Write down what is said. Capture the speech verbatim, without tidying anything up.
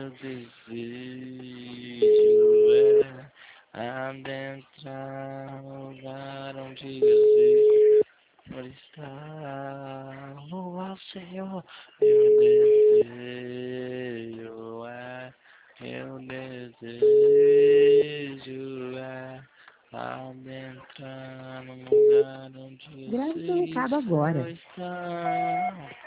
desejo é adentrar no lugar onde existe por estar no Senhor. Meu desejo é, meu desejo é adentrar no lugar onde Grave seu existe recado agora. por estar.